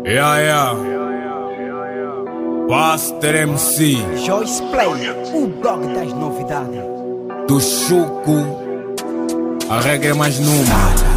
Yeah. Buster MC Joyce Play, o blog das novidades. do Chuco, a regra é mais numa.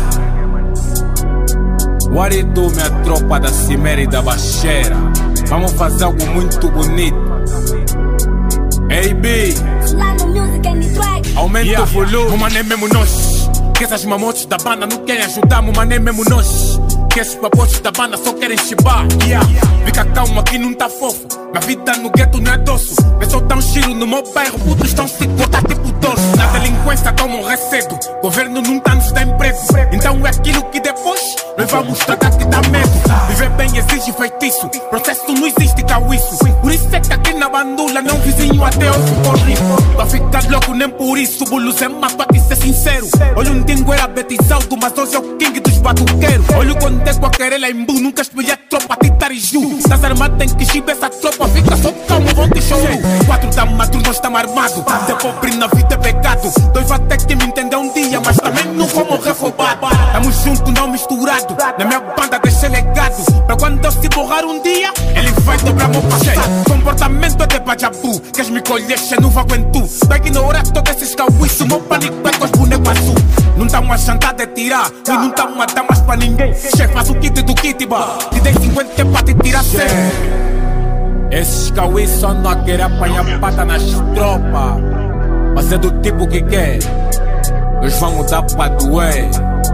What it do, minha tropa da Cimeira e da Baixeira? Vamos fazer algo muito bonito. Hey B, aumenta o volume. Mano, é mesmo nós. Que essas mamotes da banda não querem ajudar, mano, é mesmo nós. Que esses papotes da banda só querem chibar. Fica calmo, aqui não tá fofo. Minha vida no gueto não é doce. Vê só dá um giro no meu bairro, putos estão se cortar tipo dorso. Na delinquência tão morrer cedo. Governo não tá nos dá emprego. Então é aquilo que depois nós vamos tratar que dá medo. Viver bem exige feitiço. Processo não existe cauíço. Por isso é que aqui na bandula não vizinho até hoje corre. Pra ficar louco nem por isso. Bulos é mato aqui ser sincero. Olha um dingo era betizaldo, mas hoje é o king dos batuqueiros. Olha quando é com a querela em bu, nunca espelhei a tropa titar e ju. Estás armado, tem que chibar essa tropa. Fica só calmo, vão te choro. 4 da madrugada nós estamos armados. Ser pobre na vida é pecado. Dois vai ter que me entender um dia, mas também não vou morrer roubado. Tamo junto, não misturado. Na minha banda deixei legado. Pra quando eu se borrar um dia, ele vai dobrar meu passado. Comportamento é de bajabu. Queres me colher, che não vou aguentar. Vai ignorar todos esses cauíços. Meu pânico é com os bonecos azul. Não tamo a jantar de tirar. E não tamo a dar mais pra ninguém. Chefe, faz o kit do Kitiba. Te dei 50 é pra te tirar 100. Esses cauís só não a querer apanhar pata nas tropas. Mas é do tipo que quer. Nós vamos dar pra doer.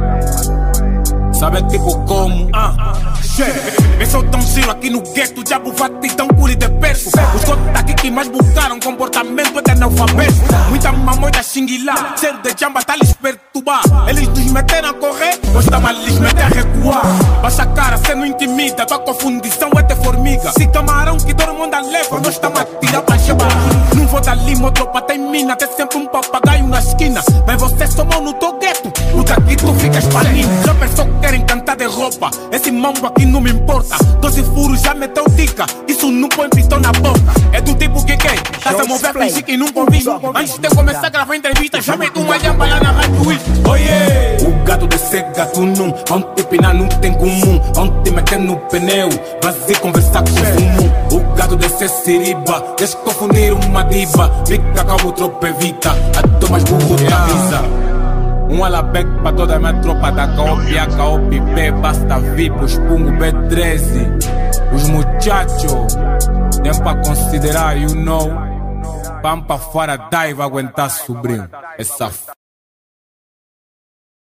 Sabe tipo como? Eu sou tão giro aqui no gueto. Diabo vai te tão curi de perto. Os outros daqui que mais buscaram comportamento é de analfabeto. Muita mamoida xinguilá. Ser de jamba tá lhes perturbar. Eles nos meteram a correr, nós estamos a lhes meter a recuar. Baixa a cara, cê não intimida. Tua confundição é de formiga. Se camarão que todo mundo a leva, nós estamos a tirar pra chebar. Não vou dar lima, tropa tem mina. Tem sempre um papagaio na esquina. Mas você somou no teu gueto. O daqui tu ficas palinho. Já pensou que querem cantar de roupa? Esse mambo aqui não me importa. 12 furos já meteu dica. Isso não põe pistão na boca. É do tipo que quer. Tá a mover, fingir que nunca ouvi. Antes de começar a gravar entrevista, já meti uma lhamba lá na rádio. Oiê! O gato de ser gato não. Vão te pinar, não tem comum. Vão te meter no pneu. Vazio conversar com fumo. O gato de ser siriba. Deixa confundir uma diva. Fica com o tropa evita. A tua mais burro te avisa. Um alabec pra toda a minha tropa da Caopi, a Caopi B, basta vir pros Pungo B13. Os muchachos, tem pra considerar, you know. Vamos pra fora, dai, vai aguentar sobrinho. É safado.